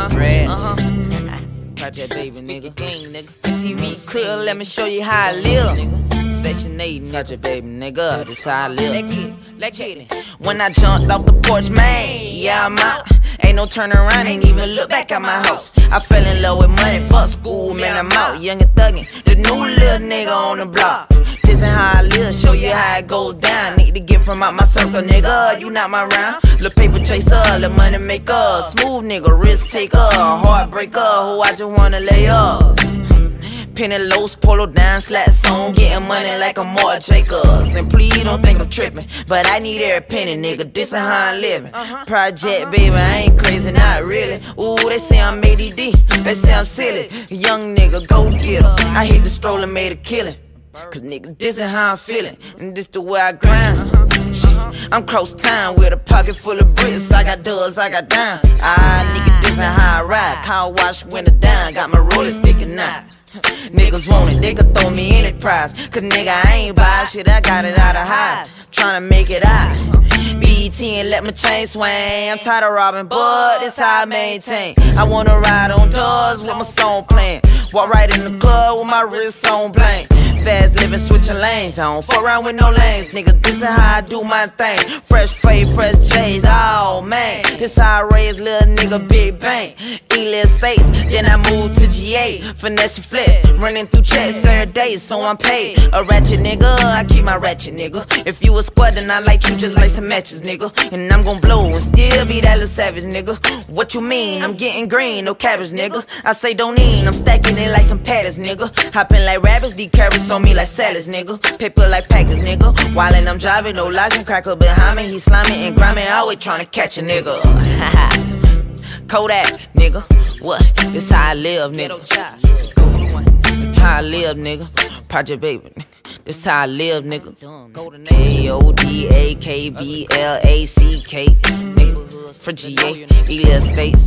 Fresh. Project Baby, nigga. Clean, nigga. TV crib, let me show you how I live, nigga. Section 8, Project Baby, nigga. This how I live. Let's get it. When I jumped off the porch, man, yeah, I'm out. Ain't no turn around, ain't even look back at my house. I fell in love with money, fuck school, man, I'm out. Young and thuggin', the new little nigga on the block. This is how I live, show you how it goes down. Need to get from out my circle, nigga, you not my round. Lil' paper chaser, lil' money maker. Smooth nigga, risk taker, heartbreaker, who I just wanna lay up. Penny lows, polo down, slats on, getting money like a Mark Jacobs. And please don't think I'm tripping, but I need every penny, nigga. This is how I'm living. Project Baby, I ain't crazy, not really. Ooh, they say I'm ADD, they say I'm silly. Young nigga, go get 'em. I hit the stroller, made a killing. Cause nigga, this is how I'm feeling, and this the way I grind. I'm cross town with a pocket full of bricks. I got dubs, I got dimes. Nigga, this is how I ride. Car wash winter down, got my roller sticking out. Niggas want it, they could throw me any prize. Cause nigga, I ain't buy shit, I got it out of high. Tryna make it out. BET and let my chain swing. I'm tired of robbing, but this how I maintain. I wanna ride on doors with my song playing. Walk right in the club with my wrist on blank. Fast living, switching lanes. I don't fuck around with no lanes. Nigga, this is how I do my thing. Fresh fade, fresh J's, oh man. This how I raise little nigga, big bang. E-list states, then I move to GA. Finesse and flex, running through checks every day, so I'm paid. A ratchet nigga, I keep my ratchet nigga. If you a squad, then I like you just like some matches, nigga. And I'm gon' blow and still be that little savage, nigga. What you mean? I'm getting green, no cabbage, nigga. I say don't eat, I'm stacking it like some patties, nigga. Hopping like rabbits, these carrots on me like salads, nigga. Paper like packers, nigga. While I'm driving, no lies and cracker behind me. He slimy and grimy, always tryna catch a nigga. Kodak, nigga. What? This how I live, nigga. How I live, nigga. Project Baby, nigga. This how I live, nigga. KODAKBLACK, nigga. For GA, E-list states.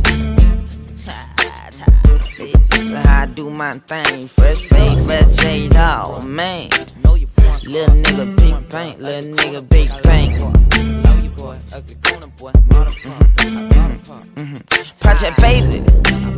This is how I do my thing. Fresh fade, fresh J's, oh man. Little nigga, big bank, little nigga, big bank. Project Baby.